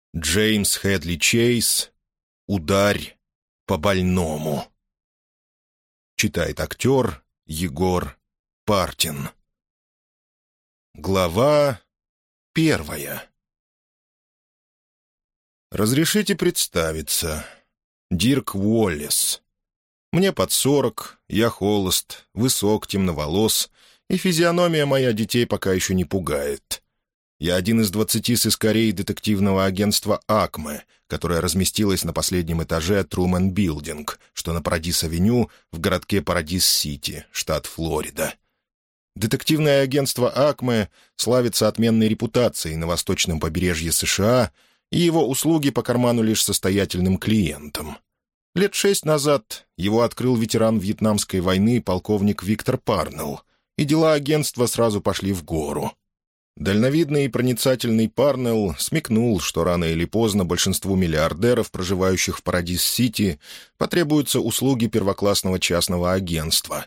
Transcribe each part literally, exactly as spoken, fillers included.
Джеймс Хедли Чейз. «Ударь по больному». Читает актер Егор Партин. Глава первая. Разрешите представиться. Дирк Уоллес. Мне под сорок, я холост, высок, темноволос, и физиономия моя детей пока еще не пугает. Я один из двадцати сыскарей детективного агентства «Акме», которое разместилось на последнем этаже Трумэн Билдинг, что на Парадис-авеню в городке Парадис-Сити, штат Флорида. Детективное агентство «Акме» славится отменной репутацией на восточном побережье США, и его услуги по карману лишь состоятельным клиентам. Лет шесть назад его открыл ветеран Вьетнамской войны полковник Виктор Парнелл, и дела агентства сразу пошли в гору. Дальновидный и проницательный Парнелл смекнул, что рано или поздно большинству миллиардеров, проживающих в Парадис-Сити, потребуются услуги первоклассного частного агентства.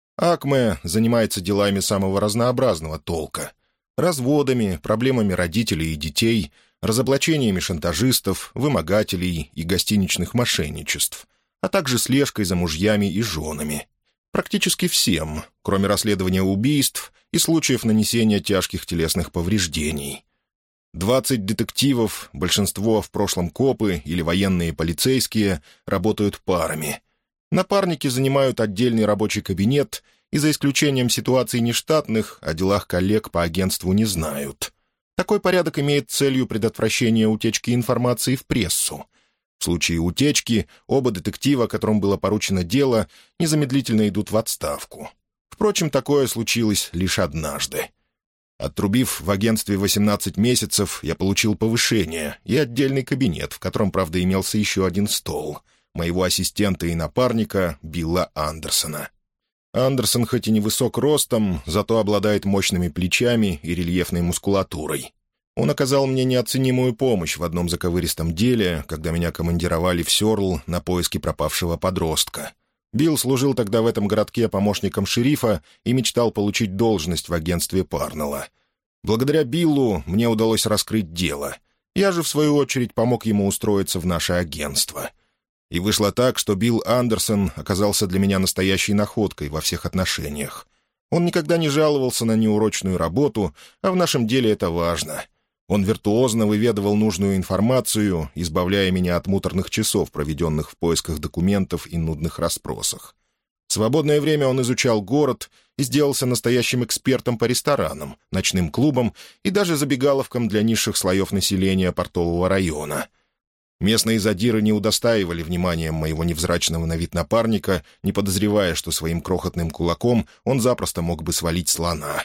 «Акме» занимается делами самого разнообразного толка: разводами, проблемами родителей и детей, разоблачениями шантажистов, вымогателей и гостиничных мошенничеств, а также слежкой за мужьями и женами. Практически всем, кроме расследования убийств и случаев нанесения тяжких телесных повреждений. Двадцать детективов, большинство в прошлом копы или военные полицейские, работают парами. Напарники занимают отдельный рабочий кабинет и, за исключением ситуаций нештатных, о делах коллег по агентству не знают. Такой порядок имеет целью предотвращение утечки информации в прессу. В случае утечки оба детектива, которым было поручено дело, незамедлительно идут в отставку. Впрочем, такое случилось лишь однажды. Отрубив в агентстве восемнадцать месяцев, я получил повышение и отдельный кабинет, в котором, правда, имелся еще один стол, моего ассистента и напарника Билла Андерсона. Андерсон хоть и невысок ростом, зато обладает мощными плечами и рельефной мускулатурой. Он оказал мне неоценимую помощь в одном заковыристом деле, когда меня командировали в Сёрл на поиски пропавшего подростка. Билл служил тогда в этом городке помощником шерифа и мечтал получить должность в агентстве Парнелла. Благодаря Биллу мне удалось раскрыть дело. Я же, в свою очередь, помог ему устроиться в наше агентство. И вышло так, что Билл Андерсон оказался для меня настоящей находкой во всех отношениях. Он никогда не жаловался на неурочную работу, а в нашем деле это важно. Он виртуозно выведывал нужную информацию, избавляя меня от муторных часов, проведенных в поисках документов и нудных расспросах. В свободное время он изучал город и сделался настоящим экспертом по ресторанам, ночным клубам и даже забегаловкам для низших слоев населения портового района. Местные задиры не удостаивали вниманием моего невзрачного на вид напарника, не подозревая, что своим крохотным кулаком он запросто мог бы свалить слона.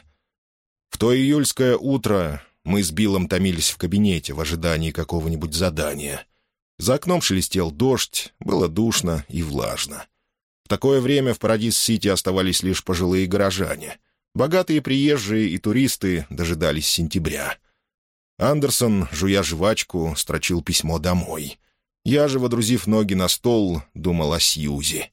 В то июльское утро мы с Биллом томились в кабинете в ожидании какого-нибудь задания. За окном шелестел дождь, было душно и влажно. В такое время в Парадис-Сити оставались лишь пожилые горожане. Богатые приезжие и туристы дожидались сентября. Андерсон, жуя жвачку, строчил письмо домой. Я же, водрузив ноги на стол, думал о Сьюзи.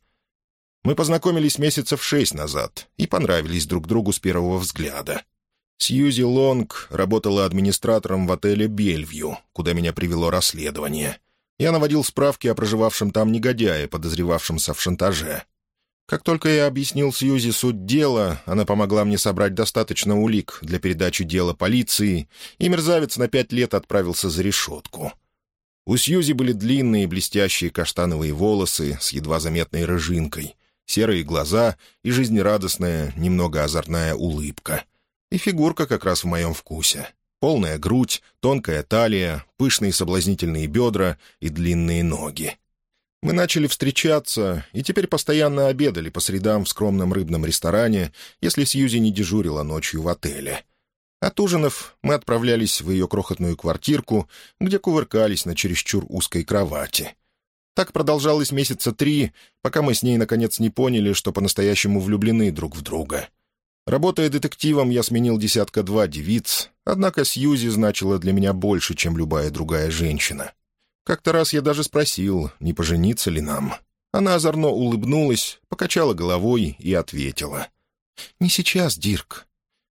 Мы познакомились месяцев шесть назад и понравились друг другу с первого взгляда. Сьюзи Лонг работала администратором в отеле «Бельвью», куда меня привело расследование. Я наводил справки о проживавшем там негодяе, подозревавшемся в шантаже. Как только я объяснил Сьюзи суть дела, она помогла мне собрать достаточно улик для передачи дела полиции, и мерзавец на пять лет отправился за решетку. У Сьюзи были длинные блестящие каштановые волосы с едва заметной рыжинкой, серые глаза и жизнерадостная, немного озорная улыбка. И фигурка как раз в моем вкусе. Полная грудь, тонкая талия, пышные соблазнительные бедра и длинные ноги. Мы начали встречаться, и теперь постоянно обедали по средам в скромном рыбном ресторане, если Сьюзи не дежурила ночью в отеле. Отужинав, мы отправлялись в ее крохотную квартирку, где кувыркались на чересчур узкой кровати. Так продолжалось месяца три, пока мы с ней наконец не поняли, что по-настоящему влюблены друг в друга. Работая детективом, я сменил десятка два девиц, однако Сьюзи значила для меня больше, чем любая другая женщина. Как-то раз я даже спросил, не пожениться ли нам. Она озорно улыбнулась, покачала головой и ответила: «Не сейчас, Дирк.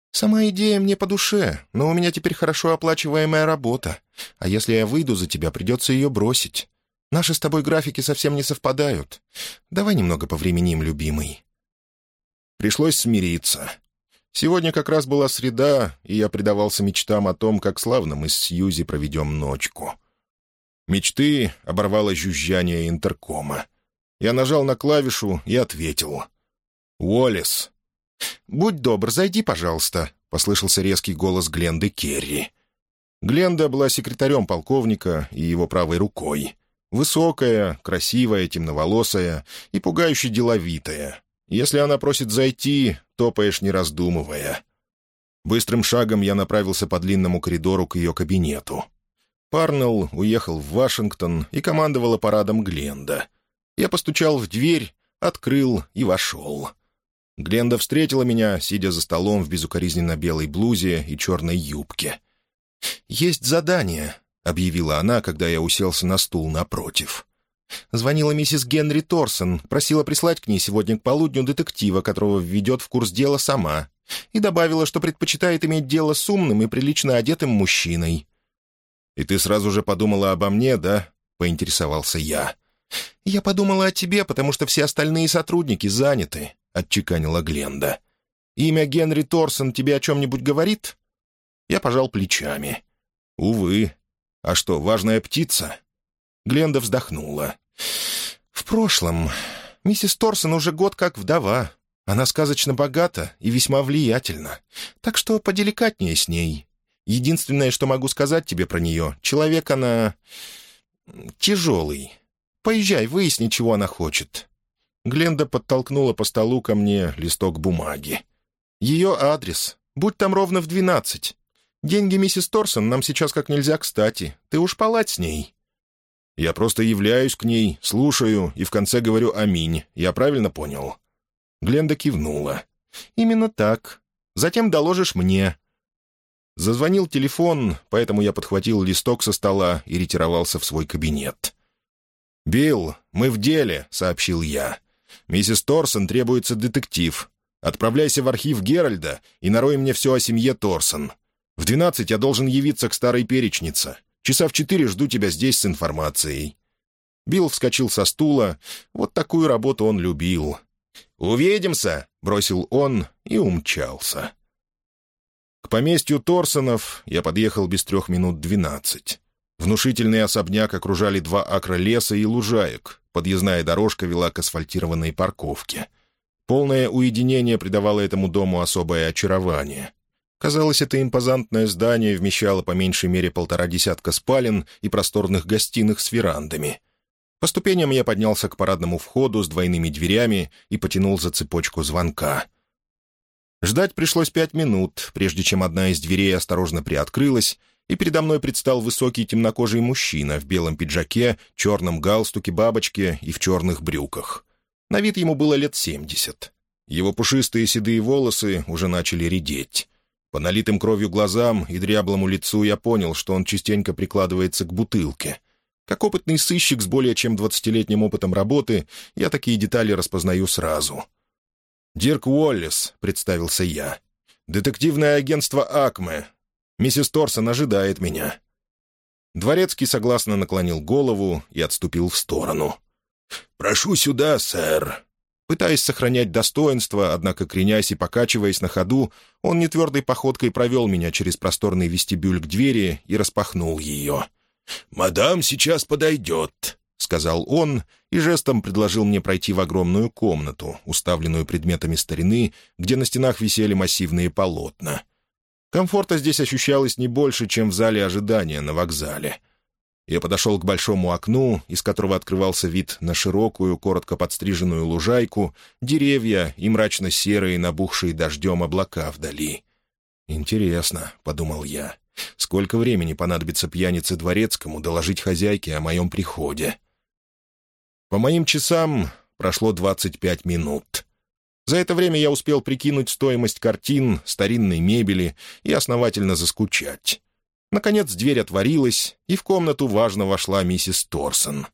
«Сама идея мне по душе, но у меня теперь хорошо оплачиваемая работа. А если я выйду за тебя, придется ее бросить. Наши с тобой графики совсем не совпадают. Давай немного повременим, любимый». Пришлось смириться. Сегодня как раз была среда, и я предавался мечтам о том, как славно мы с Сьюзи проведем ночку. Мечты оборвало жужжание интеркома. Я нажал на клавишу и ответил. «Уоллес». «Будь добр, зайди, пожалуйста», — послышался резкий голос Гленды Керри. Гленда была секретарем полковника и его правой рукой. Высокая, красивая, темноволосая и пугающе деловитая. Если она просит зайти, топаешь, не раздумывая. Быстрым шагом я направился по длинному коридору к ее кабинету. Парнелл уехал в Вашингтон, и командовала парадом Гленда. Я постучал в дверь, открыл и вошел. Гленда встретила меня, сидя за столом в безукоризненно белой блузе и черной юбке. «Есть задание», — объявила она, когда я уселся на стул напротив. Звонила миссис Генри Торсон, просила прислать к ней сегодня к полудню детектива, которого введет в курс дела сама, и добавила, что предпочитает иметь дело с умным и прилично одетым мужчиной. «И ты сразу же подумала обо мне, да?» — поинтересовался я. «Я подумала о тебе, потому что все остальные сотрудники заняты», — отчеканила Гленда. «Имя Генри Торсон тебе о чем-нибудь говорит?» Я пожал плечами. «Увы. А что, важная птица?» Гленда вздохнула. «В прошлом. Миссис Торсон уже год как вдова. Она сказочно богата и весьма влиятельна. Так что поделикатнее с ней. Единственное, что могу сказать тебе про нее, человек она... тяжелый. Поезжай, выясни, чего она хочет». Гленда подтолкнула по столу ко мне листок бумаги. «Ее адрес. Будь там ровно в двенадцать. Деньги миссис Торсон нам сейчас как нельзя кстати. Ты уж палать с ней». «Я просто являюсь к ней, слушаю и в конце говорю «Аминь». Я правильно понял?» Гленда кивнула. «Именно так. Затем доложишь мне». Зазвонил телефон, поэтому я подхватил листок со стола и ретировался в свой кабинет. «Билл, мы в деле», — сообщил я. «Миссис Торсон требуется детектив. Отправляйся в архив Геральда и нарой мне все о семье Торсон. В двенадцать я должен явиться к старой перечнице. Часа в четыре жду тебя здесь с информацией». Билл вскочил со стула. Вот такую работу он любил. «Увидимся!» — бросил он и умчался. К поместью Торсонов я подъехал без трех минут двенадцать. Внушительный особняк окружали два акра леса и лужаек. Подъездная дорожка вела к асфальтированной парковке. Полное уединение придавало этому дому особое очарование. Казалось, это импозантное здание вмещало по меньшей мере полтора десятка спален и просторных гостиных с верандами. По ступеням я поднялся к парадному входу с двойными дверями и потянул за цепочку звонка. Ждать пришлось пять минут, прежде чем одна из дверей осторожно приоткрылась, и передо мной предстал высокий темнокожий мужчина в белом пиджаке, черном галстуке, бабочке и в черных брюках. На вид ему было лет семьдесят. Его пушистые седые волосы уже начали редеть. По налитым кровью глазам и дряблому лицу я понял, что он частенько прикладывается к бутылке. Как опытный сыщик с более чем двадцатилетним опытом работы, я такие детали распознаю сразу. «Дирк Уоллес», — представился я. «Детективное агентство «Акме». Миссис Торсон ожидает меня». Дворецкий согласно наклонил голову и отступил в сторону. «Прошу сюда, сэр». Пытаясь сохранять достоинство, однако кренясь и покачиваясь на ходу, он нетвердой походкой провел меня через просторный вестибюль к двери и распахнул ее. «Мадам сейчас подойдет», — сказал он, и жестом предложил мне пройти в огромную комнату, уставленную предметами старины, где на стенах висели массивные полотна. Комфорта здесь ощущалось не больше, чем в зале ожидания на вокзале. Я подошел к большому окну, из которого открывался вид на широкую, коротко подстриженную лужайку, деревья и мрачно-серые, набухшие дождем облака вдали. «Интересно», — подумал я, — «сколько времени понадобится пьянице Дворецкому доложить хозяйке о моем приходе?» По моим часам прошло двадцать пять минут. За это время я успел прикинуть стоимость картин, старинной мебели и основательно заскучать. Наконец дверь отворилась, и в комнату важно вошла миссис Торсон.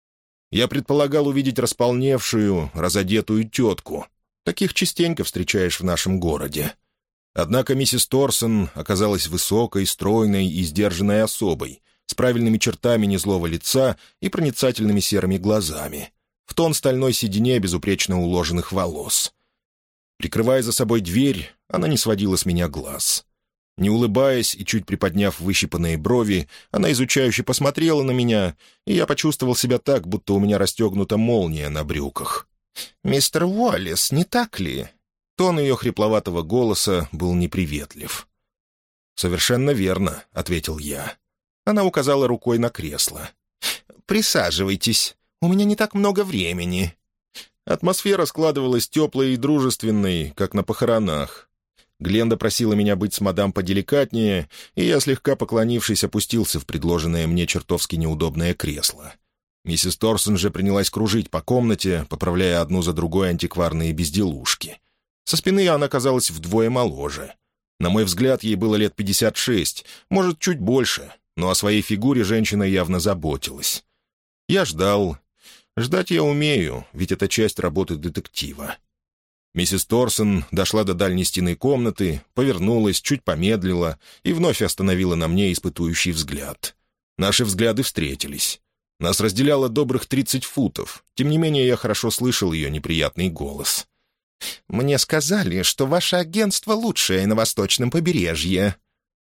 Я предполагал увидеть располневшую, разодетую тетку. Таких частенько встречаешь в нашем городе. Однако миссис Торсон оказалась высокой, стройной и сдержанной особой, с правильными чертами незлого лица и проницательными серыми глазами, в тон стальной седине безупречно уложенных волос. Прикрывая за собой дверь, она не сводила с меня глаз. Не улыбаясь и чуть приподняв выщипанные брови, она изучающе посмотрела на меня, и я почувствовал себя так, будто у меня расстегнута молния на брюках. «Мистер Уоллес, не так ли?» Тон ее хрипловатого голоса был неприветлив. «Совершенно верно», — ответил я. Она указала рукой на кресло. «Присаживайтесь, у меня не так много времени». Атмосфера складывалась теплой и дружественной, как на похоронах. Гленда просила меня быть с мадам поделикатнее, и я, слегка поклонившись, опустился в предложенное мне чертовски неудобное кресло. Миссис Торсон же принялась кружить по комнате, поправляя одну за другой антикварные безделушки. Со спины она казалась вдвое моложе. На мой взгляд, ей было лет пятьдесят шесть, может, чуть больше, но о своей фигуре женщина явно заботилась. Я ждал. Ждать я умею, ведь это часть работы детектива. Миссис Торсон дошла до дальней стены комнаты, повернулась, чуть помедлила и вновь остановила на мне испытующий взгляд. Наши взгляды встретились. Нас разделяло добрых тридцать футов. Тем не менее, я хорошо слышал ее неприятный голос. «Мне сказали, что ваше агентство лучшее на восточном побережье».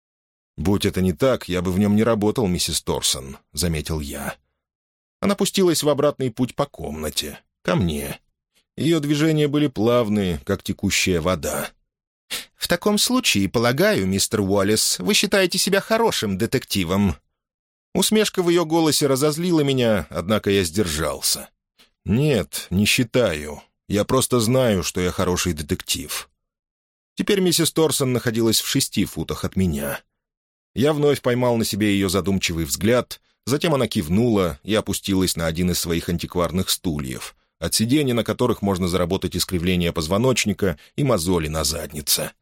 «Будь это не так, я бы в нем не работал, миссис Торсон», — заметил я. Она пустилась в обратный путь по комнате, ко мне. Ее движения были плавные, как текущая вода. «В таком случае, полагаю, мистер Уоллес, вы считаете себя хорошим детективом?» Усмешка в ее голосе разозлила меня, однако я сдержался. «Нет, не считаю. Я просто знаю, что я хороший детектив». Теперь миссис Торсон находилась в шести футах от меня. Я вновь поймал на себе ее задумчивый взгляд, затем она кивнула и опустилась на один из своих антикварных стульев, от сиденья на которых можно заработать искривление позвоночника и мозоли на заднице.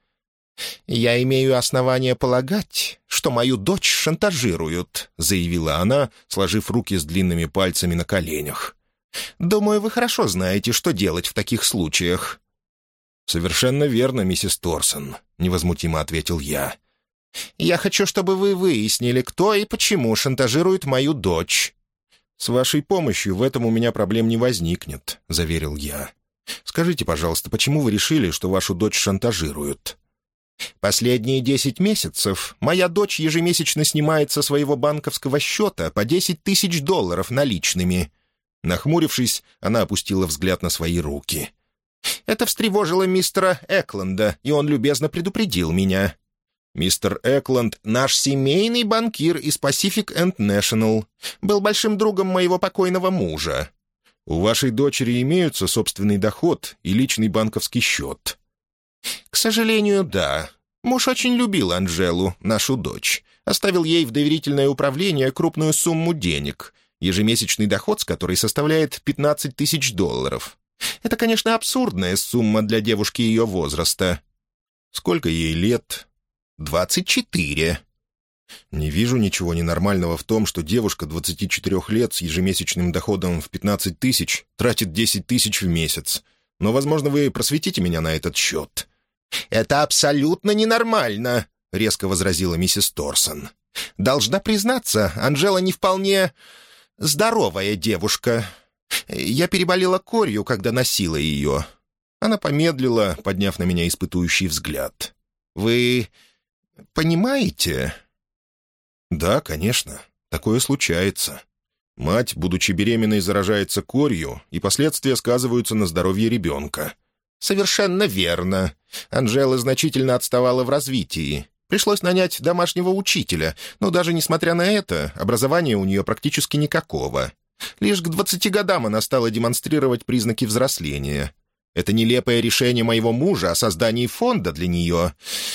«Я имею основание полагать, что мою дочь шантажируют», — заявила она, сложив руки с длинными пальцами на коленях. «Думаю, вы хорошо знаете, что делать в таких случаях». «Совершенно верно, миссис Торсон», — невозмутимо ответил я. «Я хочу, чтобы вы выяснили, кто и почему шантажирует мою дочь». «С вашей помощью в этом у меня проблем не возникнет», — заверил я. «Скажите, пожалуйста, почему вы решили, что вашу дочь шантажируют?» «Последние десять месяцев моя дочь ежемесячно снимает со своего банковского счета по десять тысяч долларов наличными». Нахмурившись, она опустила взгляд на свои руки. «Это встревожило мистера Экланда, и он любезно предупредил меня». «Мистер Экланд — наш семейный банкир из Pacific and National. Был большим другом моего покойного мужа. У вашей дочери имеются собственный доход и личный банковский счет?» «К сожалению, да. Муж очень любил Анжелу, нашу дочь. Оставил ей в доверительное управление крупную сумму денег, ежемесячный доход с которой составляет пятнадцать тысяч долларов. Это, конечно, абсурдная сумма для девушки ее возраста». «Сколько ей лет?» «Двадцать четыре». «Не вижу ничего ненормального в том, что девушка двадцати четырех лет с ежемесячным доходом в пятнадцать тысяч тратит десять тысяч в месяц. Но, возможно, вы просветите меня на этот счет». «Это абсолютно ненормально», — резко возразила миссис Торсон. «Должна признаться, Анжела не вполне здоровая девушка. Я переболела корью, когда носила ее». Она помедлила, подняв на меня испытующий взгляд. «Вы понимаете?» «Да, конечно. Такое случается. Мать, будучи беременной, заражается корью, и последствия сказываются на здоровье ребенка». «Совершенно верно. Анжела значительно отставала в развитии. Пришлось нанять домашнего учителя, но даже несмотря на это, образования у нее практически никакого. Лишь к двадцати годам она стала демонстрировать признаки взросления. Это нелепое решение моего мужа о создании фонда для нее.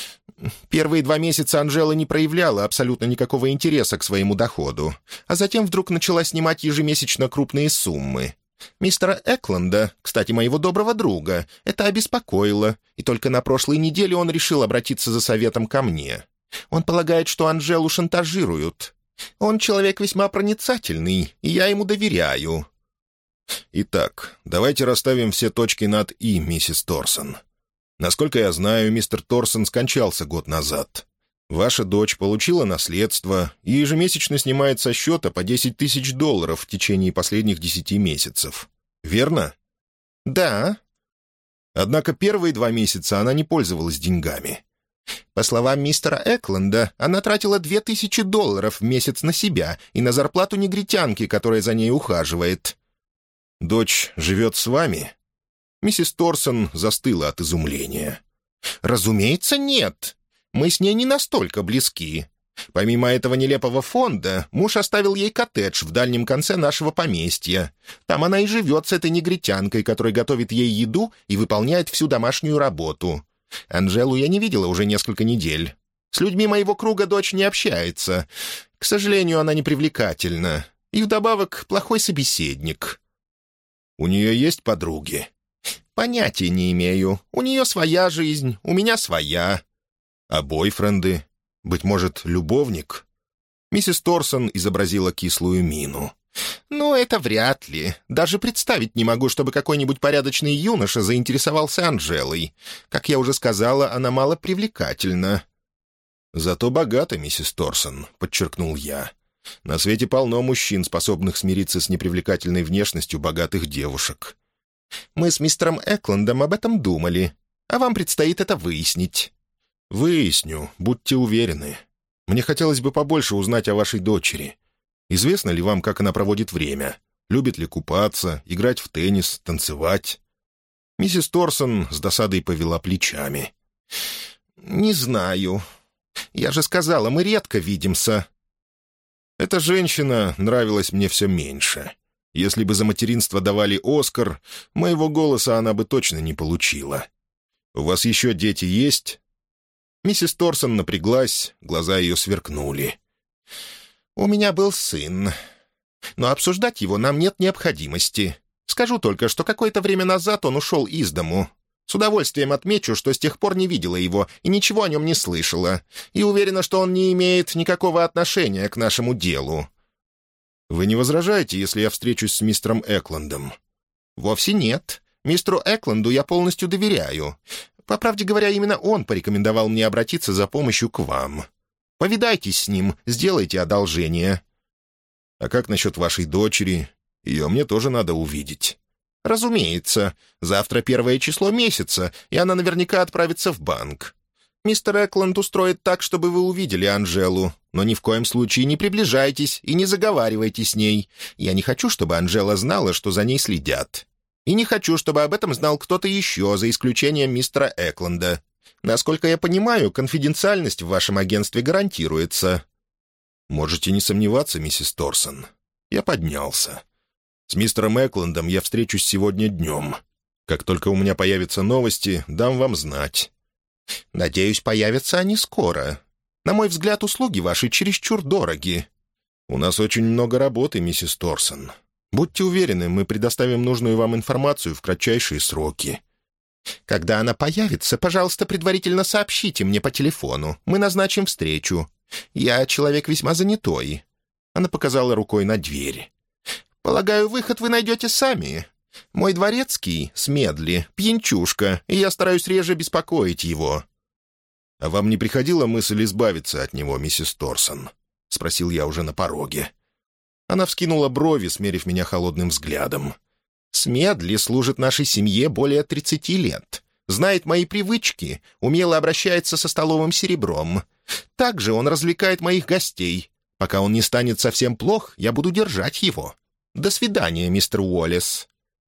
Первые два месяца Анжела не проявляла абсолютно никакого интереса к своему доходу, а затем вдруг начала снимать ежемесячно крупные суммы. Мистера Экланда, кстати, моего доброго друга, это обеспокоило, и только на прошлой неделе он решил обратиться за советом ко мне. Он полагает, что Анжелу шантажируют. Он человек весьма проницательный, и я ему доверяю». «Итак, давайте расставим все точки над «и», миссис Торсон. Насколько я знаю, мистер Торсон скончался год назад. Ваша дочь получила наследство и ежемесячно снимает со счета по десять тысяч долларов в течение последних десяти месяцев. Верно? Да. Однако первые два месяца она не пользовалась деньгами. По словам мистера Экленда, она тратила две тысячи долларов в месяц на себя и на зарплату негритянки, которая за ней ухаживает. Дочь живет с вами? Миссис Торсон застыла от изумления. Разумеется, нет. Мы с ней не настолько близки. Помимо этого нелепого фонда, муж оставил ей коттедж в дальнем конце нашего поместья. Там она и живет с этой негритянкой, которая готовит ей еду и выполняет всю домашнюю работу. Анжелу я не видела уже несколько недель. С людьми моего круга дочь не общается. К сожалению, она непривлекательна. И вдобавок плохой собеседник. У нее есть подруги? Понятия не имею. У нее своя жизнь, у меня своя. А бойфренды? Быть может, любовник? Миссис Торсон изобразила кислую мину. «Ну, это вряд ли. Даже представить не могу, чтобы какой-нибудь порядочный юноша заинтересовался Анжелой. Как я уже сказала, она мало привлекательна». «Зато богата, миссис Торсон», — подчеркнул я. «На свете полно мужчин, способных смириться с непривлекательной внешностью богатых девушек». «Мы с мистером Эклендом об этом думали, а вам предстоит это выяснить». «Выясню, будьте уверены. Мне хотелось бы побольше узнать о вашей дочери. Известно ли вам, как она проводит время? Любит ли купаться, играть в теннис, танцевать?» Миссис Торсон с досадой повела плечами. «Не знаю. Я же сказала, мы редко видимся». Эта женщина нравилась мне все меньше. Если бы за материнство давали «Оскар», моего голоса она бы точно не получила. «У вас еще дети есть?» Миссис Торсон напряглась, глаза ее сверкнули. «У меня был сын. Но обсуждать его нам нет необходимости. Скажу только, что какое-то время назад он ушел из дому. С удовольствием отмечу, что с тех пор не видела его и ничего о нем не слышала. И уверена, что он не имеет никакого отношения к нашему делу». «Вы не возражаете, если я встречусь с мистером Эклендом?» «Вовсе нет. Мистеру Экленду я полностью доверяю. По правде говоря, именно он порекомендовал мне обратиться за помощью к вам. Повидайтесь с ним, сделайте одолжение». «А как насчет вашей дочери? Ее мне тоже надо увидеть». «Разумеется. Завтра первое число месяца, и она наверняка отправится в банк. Мистер Экленд устроит так, чтобы вы увидели Анжелу, но ни в коем случае не приближайтесь и не заговаривайте с ней. Я не хочу, чтобы Анжела знала, что за ней следят. И не хочу, чтобы об этом знал кто-то еще, за исключением мистера Экленда. Насколько я понимаю, конфиденциальность в вашем агентстве гарантируется». «Можете не сомневаться, миссис Торсон». Я поднялся. «С мистером Эклендом я встречусь сегодня днем. Как только у меня появятся новости, дам вам знать». «Надеюсь, появятся они скоро. На мой взгляд, услуги ваши чересчур дороги». «У нас очень много работы, миссис Торсон. Будьте уверены, мы предоставим нужную вам информацию в кратчайшие сроки». «Когда она появится, пожалуйста, предварительно сообщите мне по телефону. Мы назначим встречу. Я человек весьма занятой». Она показала рукой на дверь. «Полагаю, выход вы найдете сами. Мой дворецкий, Смедли, пьянчушка, и я стараюсь реже беспокоить его». «А вам не приходила мысль избавиться от него, миссис Торсон?» — спросил я уже на пороге. Она вскинула брови, смерив меня холодным взглядом. «Смедли служит нашей семье более тридцати лет. Знает мои привычки, умело обращается со столовым серебром. Также он развлекает моих гостей. Пока он не станет совсем плох, я буду держать его. До свидания, мистер Уоллес».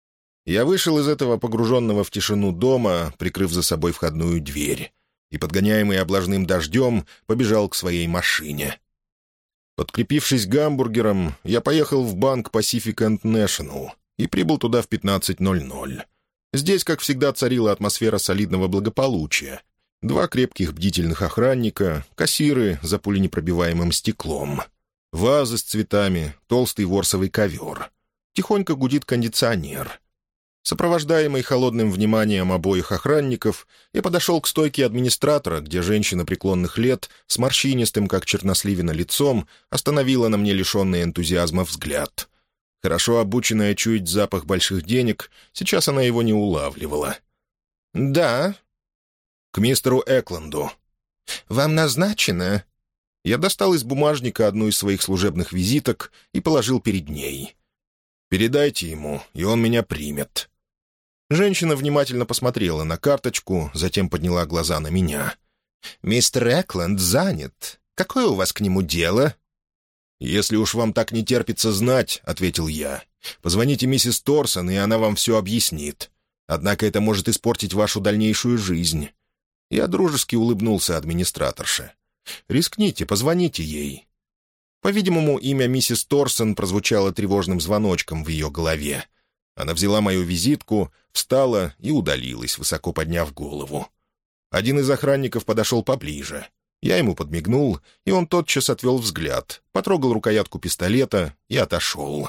Я вышел из этого погруженного в тишину дома, прикрыв за собой входную дверь, и, подгоняемый облажным дождем, побежал к своей машине. Подкрепившись гамбургером, я поехал в банк Pacific and National и прибыл туда в пятнадцать ноль ноль. Здесь, как всегда, царила атмосфера солидного благополучия. Два крепких бдительных охранника, кассиры за пуленепробиваемым стеклом, вазы с цветами, толстый ворсовый ковер. Тихонько гудит кондиционер. Сопровождаемый холодным вниманием обоих охранников, я подошел к стойке администратора, где женщина преклонных лет с морщинистым, как черносливина, лицом остановила на мне лишенный энтузиазма взгляд. Хорошо обученная чуять запах больших денег, сейчас она его не улавливала. «Да». «К мистеру Экленду». «Вам назначено?» Я достал из бумажника одну из своих служебных визиток и положил перед ней. «Передайте ему, и он меня примет». Женщина внимательно посмотрела на карточку, затем подняла глаза на меня. «Мистер Экленд занят. Какое у вас к нему дело?» «Если уж вам так не терпится знать», — ответил я, — «позвоните миссис Торсон, и она вам все объяснит. Однако это может испортить вашу дальнейшую жизнь». Я дружески улыбнулся администраторше. «Рискните, позвоните ей». По-видимому, имя миссис Торсон прозвучало тревожным звоночком в ее голове. Она взяла мою визитку, встала и удалилась, высоко подняв голову. Один из охранников подошел поближе. Я ему подмигнул, и он тотчас отвел взгляд, потрогал рукоятку пистолета и отошел.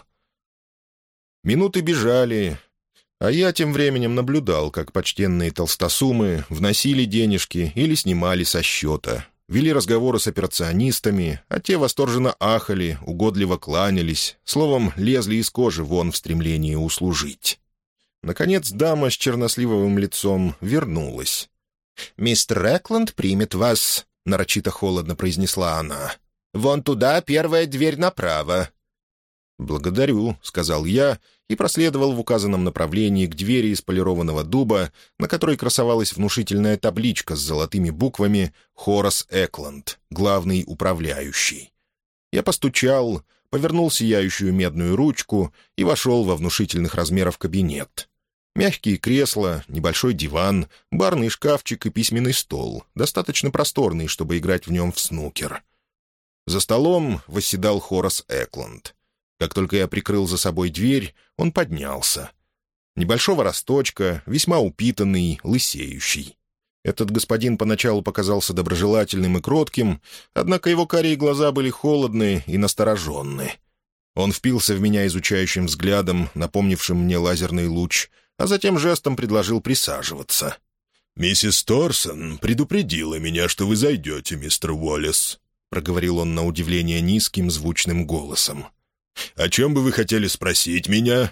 Минуты бежали, а я тем временем наблюдал, как почтенные толстосумы вносили денежки или снимали со счета, вели разговоры с операционистами, а те восторженно ахали, угодливо кланялись, словом, лезли из кожи вон в стремлении услужить. Наконец дама с черносливовым лицом вернулась. «Мистер Экленд примет вас», — нарочито холодно произнесла она. «Вон туда первая дверь направо». «Благодарю», — сказал я и проследовал в указанном направлении к двери из полированного дуба, на которой красовалась внушительная табличка с золотыми буквами «Хорас Экленд, главный управляющий». Я постучал, повернул сияющую медную ручку и вошел во внушительных размеров кабинет. Мягкие кресла, небольшой диван, барный шкафчик и письменный стол, достаточно просторный, чтобы играть в нем в снукер. За столом восседал Хорас Экленд. Как только я прикрыл за собой дверь, он поднялся. Небольшого росточка, весьма упитанный, лысеющий. Этот господин поначалу показался доброжелательным и кротким, однако его карие глаза были холодны и настороженны. Он впился в меня изучающим взглядом, напомнившим мне лазерный луч, а затем жестом предложил присаживаться. «Миссис Торсон предупредила меня, что вы зайдете, мистер Уоллес», — проговорил он на удивление низким звучным голосом. «О чем бы вы хотели спросить меня?»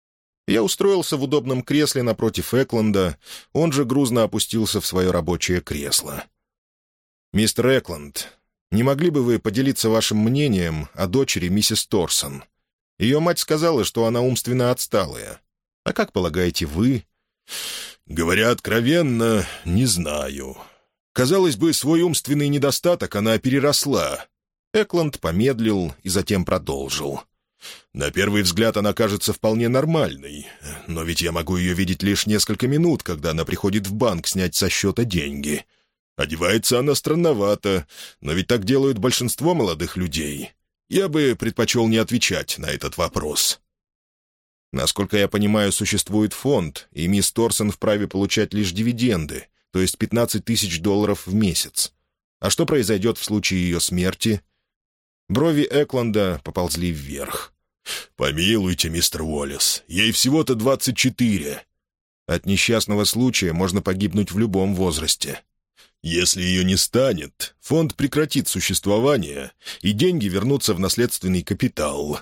Я устроился в удобном кресле напротив Экленда, он же грузно опустился в свое рабочее кресло. «Мистер Экленд, не могли бы вы поделиться вашим мнением о дочери миссис Торсон? Ее мать сказала, что она умственно отсталая. А как полагаете вы?» «Говоря откровенно, не знаю. Казалось бы, свой умственный недостаток она переросла». Экленд помедлил и затем продолжил. «На первый взгляд она кажется вполне нормальной, но ведь я могу ее видеть лишь несколько минут, когда она приходит в банк снять со счета деньги. Одевается она странновато, но ведь так делают большинство молодых людей. Я бы предпочел не отвечать на этот вопрос». «Насколько я понимаю, существует фонд, и мисс Торсон вправе получать лишь дивиденды, то есть пятнадцать тысяч долларов в месяц. А что произойдет в случае ее смерти?» Брови Экленда поползли вверх. «Помилуйте, мистер Уоллес, ей всего-то двадцать четыре. От несчастного случая можно погибнуть в любом возрасте. Если ее не станет, фонд прекратит существование, и деньги вернутся в наследственный капитал».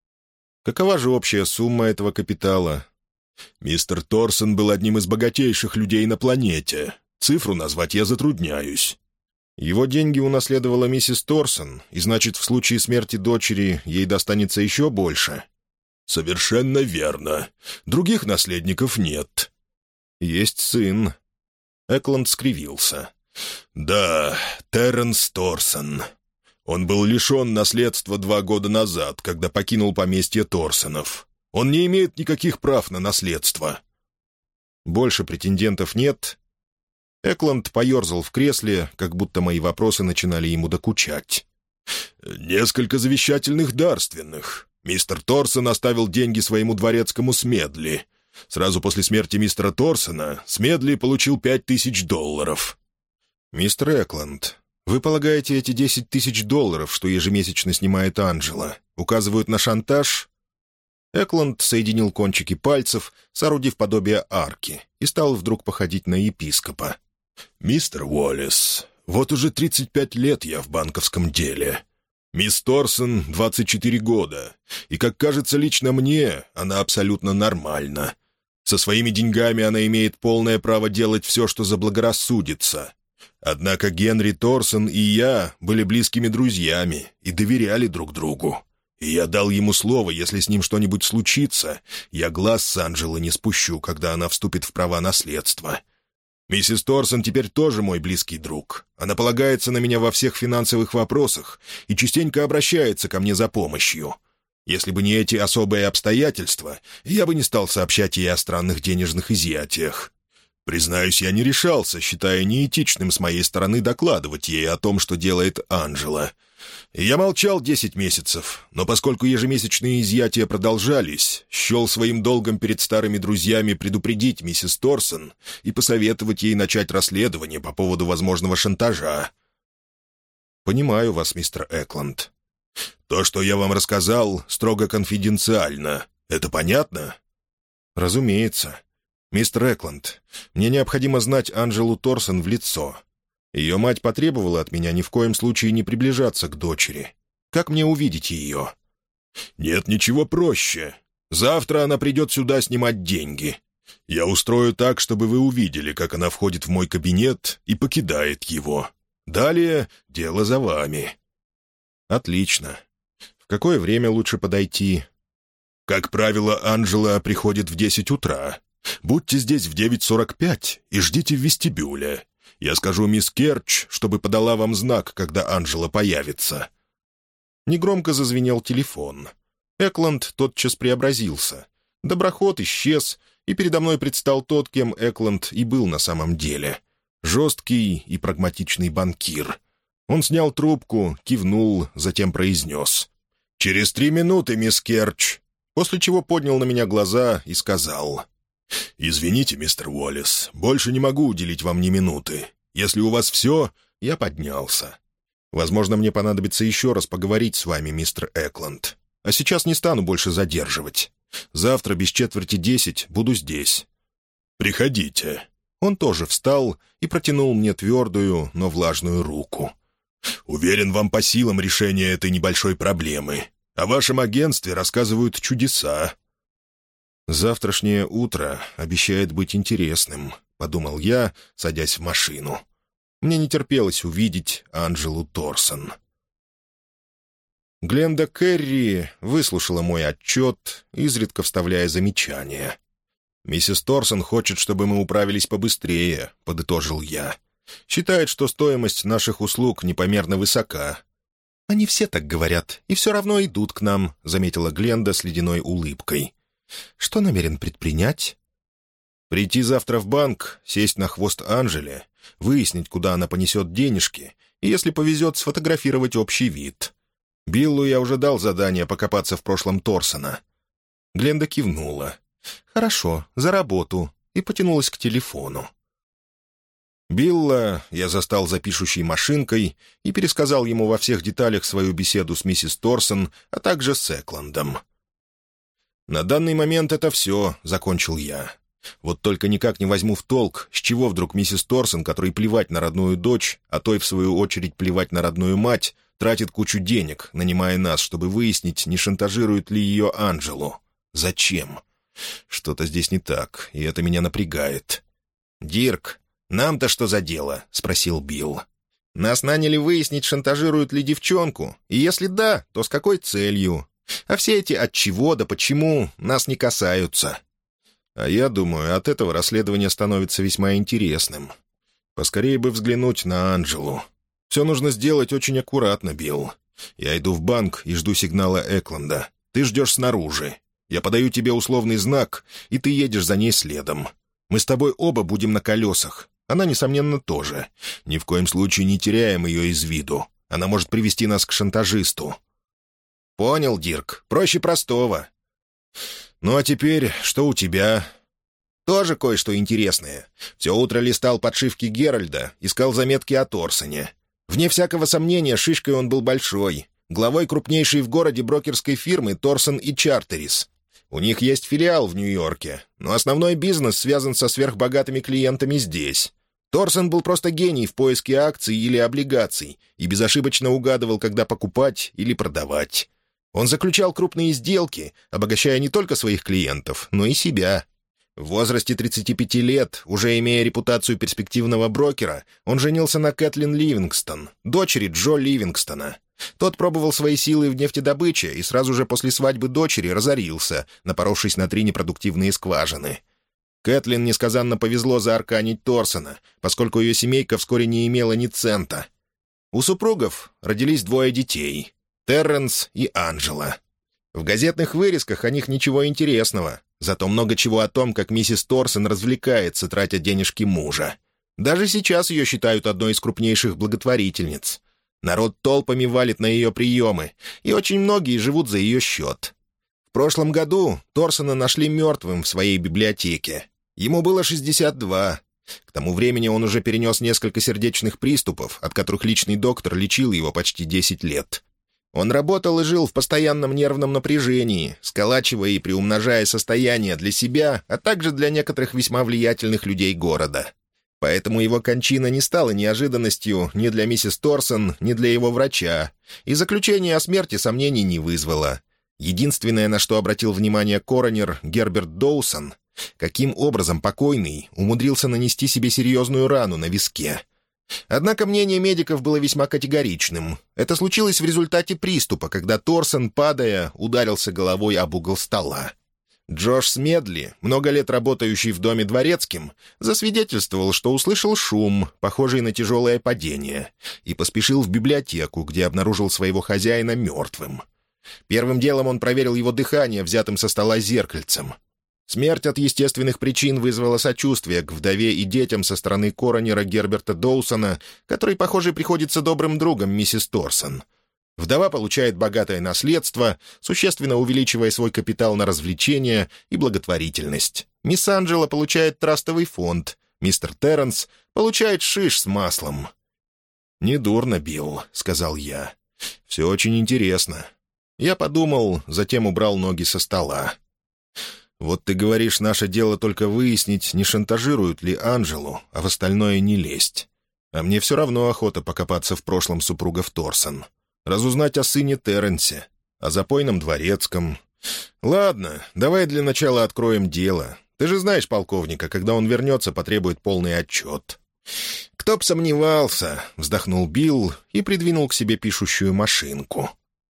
«Какова же общая сумма этого капитала?» «Мистер Торсон был одним из богатейших людей на планете. Цифру назвать я затрудняюсь». «Его деньги унаследовала миссис Торсон, и значит, в случае смерти дочери ей достанется еще больше?» «Совершенно верно. Других наследников нет». «Есть сын». Экленд скривился. «Да, Терренс Торсон. Он был лишен наследства два года назад, когда покинул поместье Торсонов. Он не имеет никаких прав на наследство». «Больше претендентов нет?» Экленд поерзал в кресле, как будто мои вопросы начинали ему докучать. «Несколько завещательных дарственных. Мистер Торсон оставил деньги своему дворецкому Смедли. Сразу после смерти мистера Торсона Смедли получил пять тысяч долларов». «Мистер Экленд, вы полагаете, эти десять тысяч долларов, что ежемесячно снимает Анджела, указывают на шантаж?» Экленд соединил кончики пальцев, соорудив подобие арки, и стал вдруг походить на епископа. «Мистер Уоллес, вот уже тридцать пять лет я в банковском деле. Мисс Торсон двадцать четыре года, и, как кажется лично мне, она абсолютно нормальна. Со своими деньгами она имеет полное право делать все, что заблагорассудится. Однако Генри Торсон и я были близкими друзьями и доверяли друг другу. И я дал ему слово, если с ним что-нибудь случится, я глаз с Анджелы не спущу, когда она вступит в права наследства. Миссис Торсон теперь тоже мой близкий друг. Она полагается на меня во всех финансовых вопросах и частенько обращается ко мне за помощью. Если бы не эти особые обстоятельства, я бы не стал сообщать ей о странных денежных изъятиях. Признаюсь, я не решался, считая неэтичным с моей стороны докладывать ей о том, что делает Анджела. И я молчал десять месяцев, но поскольку ежемесячные изъятия продолжались, счел своим долгом перед старыми друзьями предупредить миссис Торсон и посоветовать ей начать расследование по поводу возможного шантажа. «Понимаю вас, мистер Экланд. То, что я вам рассказал, строго конфиденциально. Это понятно?» «Разумеется. Мистер Экланд, мне необходимо знать Анджелу Торсон в лицо. Ее мать потребовала от меня ни в коем случае не приближаться к дочери. Как мне увидеть ее?» «Нет ничего проще. Завтра она придет сюда снимать деньги. Я устрою так, чтобы вы увидели, как она входит в мой кабинет и покидает его. Далее дело за вами». «Отлично. В какое время лучше подойти?» «Как правило, Анджела приходит в десять утра. Будьте здесь в девять сорок пять и ждите в вестибюле. Я скажу мисс Керч, чтобы подала вам знак, когда Анджела появится». Негромко зазвенел телефон. Экланд тотчас преобразился. Доброход исчез, и передо мной предстал тот, кем Экланд и был на самом деле. Жесткий и прагматичный банкир. Он снял трубку, кивнул, затем произнес: «Через три минуты, мисс Керч», после чего поднял на меня глаза и сказал: «Извините, мистер Уоллес, больше не могу уделить вам ни минуты. Если у вас все...» Я поднялся. «Возможно, мне понадобится еще раз поговорить с вами, мистер Экланд. А сейчас не стану больше задерживать. Завтра без четверти десять буду здесь». «Приходите». Он тоже встал и протянул мне твердую, но влажную руку. «Уверен, вам по силам решение этой небольшой проблемы. О вашем агентстве рассказывают чудеса». «Завтрашнее утро обещает быть интересным», — подумал я, садясь в машину. Мне не терпелось увидеть Анджелу Торсон. Гленда Керри выслушала мой отчет, изредка вставляя замечания. «Миссис Торсон хочет, чтобы мы управились побыстрее», — подытожил я. «Считает, что стоимость наших услуг непомерно высока». «Они все так говорят, и все равно идут к нам», — заметила Гленда с ледяной улыбкой. «Что намерен предпринять?» «Прийти завтра в банк, сесть на хвост Анджеле, выяснить, куда она понесет денежки, и, если повезет, сфотографировать общий вид. Биллу я уже дал задание покопаться в прошлом Торсона». Гленда кивнула. «Хорошо, за работу», и потянулась к телефону. Билла я застал за пишущей машинкой и пересказал ему во всех деталях свою беседу с миссис Торсон, а также с Экландом. «На данный момент это все», — закончил я. «Вот только никак не возьму в толк, с чего вдруг миссис Торсон, которой плевать на родную дочь, а той, в свою очередь, плевать на родную мать, тратит кучу денег, нанимая нас, чтобы выяснить, не шантажирует ли ее Анджелу. Зачем? Что-то здесь не так, и это меня напрягает». «Дирк, нам-то что за дело?» — спросил Билл. «Нас наняли выяснить, шантажируют ли девчонку, и если да, то с какой целью. А все эти «отчего» да «почему» нас не касаются». А я думаю, от этого расследование становится весьма интересным. Поскорее бы взглянуть на Анджелу. Все нужно сделать очень аккуратно, Билл. Я иду в банк и жду сигнала Экланда. Ты ждешь снаружи. Я подаю тебе условный знак, и ты едешь за ней следом. Мы с тобой оба будем на колесах. Она, несомненно, тоже. Ни в коем случае не теряем ее из виду. Она может привести нас к шантажисту». «Понял, Дирк. Проще простого». «Ну а теперь что у тебя?» «Тоже кое-что интересное. Все утро листал подшивки Геральда, искал заметки о Торсоне. Вне всякого сомнения, шишкой он был большой. Главой крупнейшей в городе брокерской фирмы «Торсон и Чартерис». У них есть филиал в Нью-Йорке, но основной бизнес связан со сверхбогатыми клиентами здесь. Торсон был просто гений в поиске акций или облигаций и безошибочно угадывал, когда покупать или продавать. Он заключал крупные сделки, обогащая не только своих клиентов, но и себя. В возрасте тридцати пяти лет, уже имея репутацию перспективного брокера, он женился на Кэтлин Ливингстон, дочери Джо Ливингстона. Тот пробовал свои силы в нефтедобыче и сразу же после свадьбы дочери разорился, напоровшись на три непродуктивные скважины. Кэтлин несказанно повезло заарканить Торсона, поскольку ее семейка вскоре не имела ни цента. У супругов родились двое детей — Терренс и Анджела. В газетных вырезках о них ничего интересного, зато много чего о том, как миссис Торсон развлекается, тратя денежки мужа. Даже сейчас ее считают одной из крупнейших благотворительниц. Народ толпами валит на ее приемы, и очень многие живут за ее счет. В прошлом году Торсона нашли мертвым в своей библиотеке. Ему было шестьдесят два. К тому времени он уже перенес несколько сердечных приступов, от которых личный доктор лечил его почти десять лет. Он работал и жил в постоянном нервном напряжении, сколачивая и приумножая состояние для себя, а также для некоторых весьма влиятельных людей города. Поэтому его кончина не стала неожиданностью ни для миссис Торсон, ни для его врача, и заключение о смерти сомнений не вызвало. Единственное, на что обратил внимание коронер Герберт Доусон, каким образом покойный умудрился нанести себе серьезную рану на виске. Однако мнение медиков было весьма категоричным. Это случилось в результате приступа, когда Торсон, падая, ударился головой об угол стола. Джош Смедли, много лет работающий в доме дворецким, засвидетельствовал, что услышал шум, похожий на тяжелое падение, и поспешил в библиотеку, где обнаружил своего хозяина мертвым. Первым делом он проверил его дыхание, взятым со стола зеркальцем. Смерть от естественных причин вызвала сочувствие к вдове и детям со стороны коронера Герберта Доусона, который, похоже, приходится добрым другом миссис Торсон. Вдова получает богатое наследство, существенно увеличивая свой капитал на развлечения и благотворительность. Мисс Анджела получает трастовый фонд, мистер Терренс получает шиш с маслом. «Недурно, Билл», — сказал я. «Все очень интересно». Я подумал, затем убрал ноги со стола. «Вот ты говоришь, наше дело только выяснить, не шантажируют ли Анджелу, а в остальное не лезть. А мне все равно охота покопаться в прошлом супругов Торсон. Разузнать о сыне Терренсе, о запойном дворецком. Ладно, давай для начала откроем дело. Ты же знаешь полковника, когда он вернется, потребует полный отчет». «Кто б сомневался», — вздохнул Билл и придвинул к себе пишущую машинку.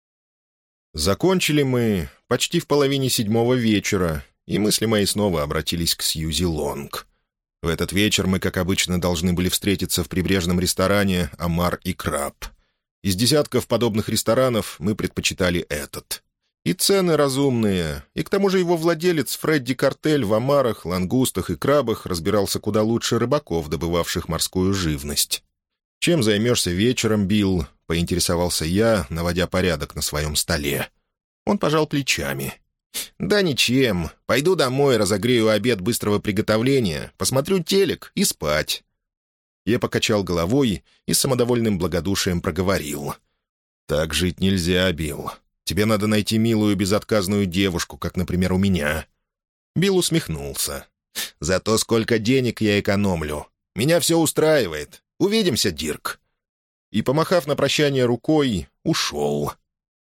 Закончили мы почти в половине седьмого вечера, и мысли мои снова обратились к Сьюзи Лонг. В этот вечер мы, как обычно, должны были встретиться в прибрежном ресторане «Омар и Краб». Из десятков подобных ресторанов мы предпочитали этот. И цены разумные, и к тому же его владелец Фредди Картель в омарах, лангустах и крабах разбирался куда лучше рыбаков, добывавших морскую живность. «Чем займешься вечером, Билл?» — поинтересовался я, наводя порядок на своем столе. Он пожал плечами. «Да ничем. Пойду домой, разогрею обед быстрого приготовления, посмотрю телек и спать». Я покачал головой и с самодовольным благодушием проговорил. «Так жить нельзя, Билл. Тебе надо найти милую безотказную девушку, как, например, у меня». Билл усмехнулся. «Зато сколько денег я экономлю. Меня все устраивает. Увидимся, Дирк». И, помахав на прощание рукой, ушел.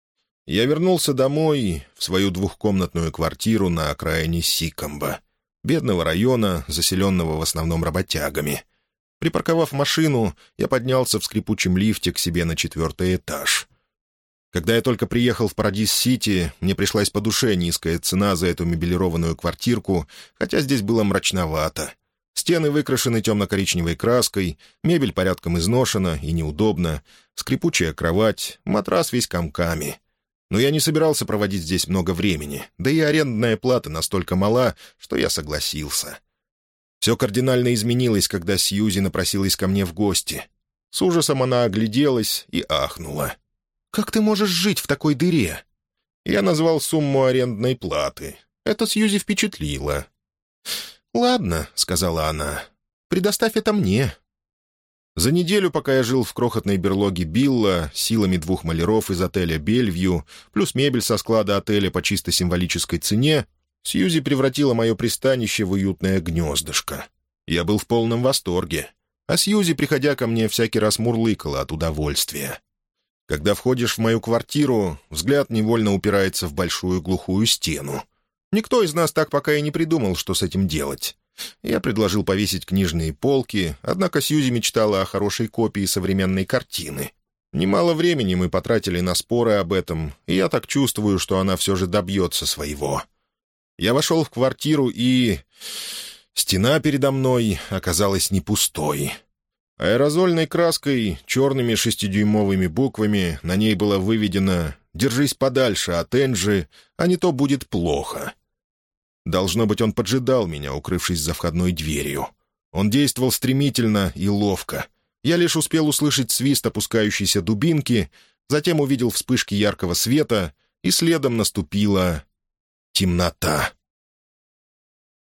Я вернулся домой, в свою двухкомнатную квартиру на окраине Сикомба, бедного района, заселенного в основном работягами. Припарковав машину, я поднялся в скрипучем лифте к себе на четвертый этаж. Когда я только приехал в Парадис-Сити, мне пришлась по душе низкая цена за эту мебелированную квартирку, хотя здесь было мрачновато. Стены выкрашены темно-коричневой краской, мебель порядком изношена и неудобна, скрипучая кровать, матрас весь комками. Но я не собирался проводить здесь много времени, да и арендная плата настолько мала, что я согласился. Все кардинально изменилось, когда Сьюзи напросилась ко мне в гости. С ужасом она огляделась и ахнула. «Как ты можешь жить в такой дыре?» Я назвал сумму арендной платы. Это Сьюзи впечатлило. «Ладно», — сказала она, — «предоставь это мне». За неделю, пока я жил в крохотной берлоге Билла, силами двух маляров из отеля «Бельвью», плюс мебель со склада отеля по чисто символической цене, Сьюзи превратила мое пристанище в уютное гнездышко. Я был в полном восторге, а Сьюзи, приходя ко мне, всякий раз мурлыкала от удовольствия. Когда входишь в мою квартиру, взгляд невольно упирается в большую глухую стену. Никто из нас так пока и не придумал, что с этим делать. Я предложил повесить книжные полки, однако Сьюзи мечтала о хорошей копии современной картины. Немало времени мы потратили на споры об этом, и я так чувствую, что она все же добьется своего. Я вошел в квартиру, и... стена передо мной оказалась не пустой. Аэрозольной краской, черными шестидюймовыми буквами на ней было выведено «Держись подальше от Энджи, а не то будет плохо». Должно быть, он поджидал меня, укрывшись за входной дверью. Он действовал стремительно и ловко. Я лишь успел услышать свист опускающейся дубинки, затем увидел вспышки яркого света, и следом наступила темнота.